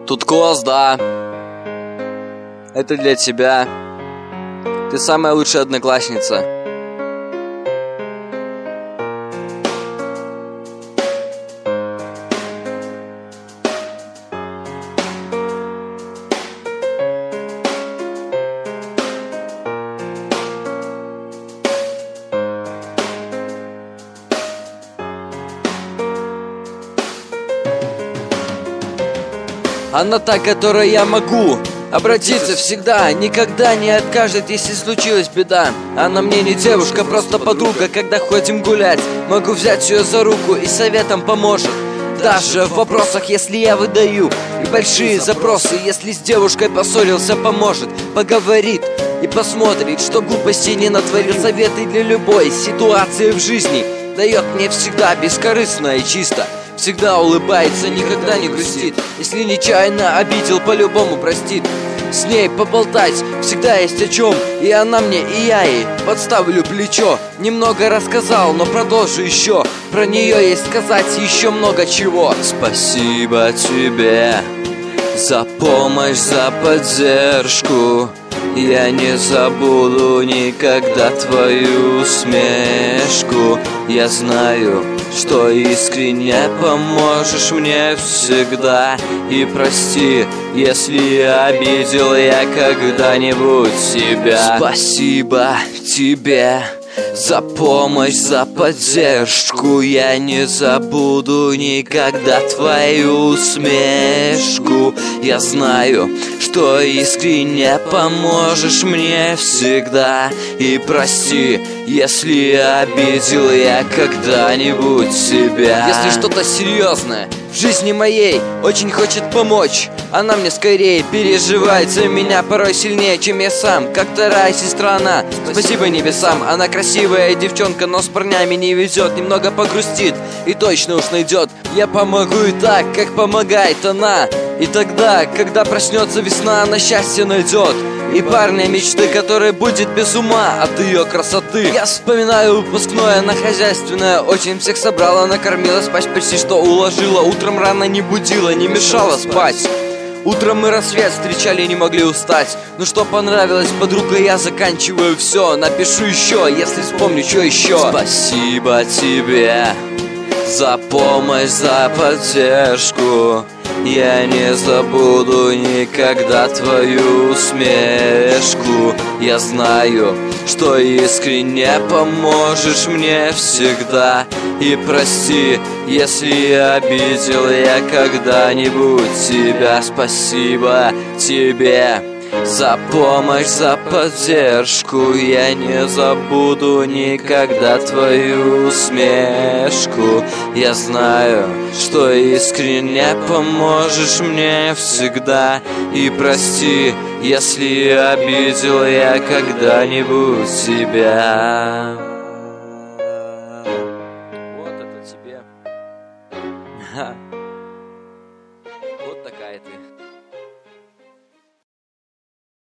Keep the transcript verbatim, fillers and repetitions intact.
Тут класс, да. Это для тебя. Ты самая лучшая одноклассница. Она та, которой я могу обратиться всегда, никогда не откажет, если случилась беда. Она мне не девушка, просто подруга. Когда ходим гулять, могу взять ее за руку и советом поможет. Даже в вопросах, если я выдаю, и большие запросы, если с девушкой поссорился, поможет. Поговорит и посмотрит, что глупостей не натворил. Советы для любой ситуации в жизни дает мне всегда бескорыстно и чисто. Всегда улыбается, никогда не грустит. Если нечаянно обидел, по-любому простит. С ней поболтать всегда есть о чем. И она мне, и я ей подставлю плечо. Немного рассказал, но продолжу еще. Про нее есть сказать еще много чего. Спасибо тебе за помощь, за поддержку. Я не забуду никогда твою усмешку. Я знаю, что искренне поможешь мне всегда. И прости, если обидел я когда-нибудь тебя. Спасибо тебе за помощь, за поддержку. Я не забуду никогда твою усмешку. Я знаю, что искренне поможешь мне всегда. И прости, если обидел я когда-нибудь тебя. Если что-то серьезное в жизни моей очень хочет помочь, она мне скорее переживает за меня порой сильнее, чем я сам. Как вторая сестра она, спасибо небесам. Она красивая девчонка, но с парнями не везет. Немного погрустит и точно уж найдет. Я помогу и так, как помогает она. И тогда, когда проснется весна, она счастье найдет. И парня мечты, который будет без ума от ее красоты. Я вспоминаю выпускное, она хозяйственная, очень всех собрала, накормила, спать почти что уложила. Утром рано не будила, не мешала спать. Утром мы рассвет встречали, не могли устать. Ну что понравилось, подруга, я заканчиваю все. Напишу еще, если вспомню, что еще. Спасибо тебе за помощь, за поддержку. Я не забуду никогда твою усмешку. Я знаю, что искренне поможешь мне всегда. И прости, если обидел я когда-нибудь тебя. Спасибо тебе за помощь, за поддержку. Я не забуду никогда твою усмешку. Я знаю, что искренне поможешь мне всегда. И прости, если обидел я когда-нибудь тебя. Вот это тебе.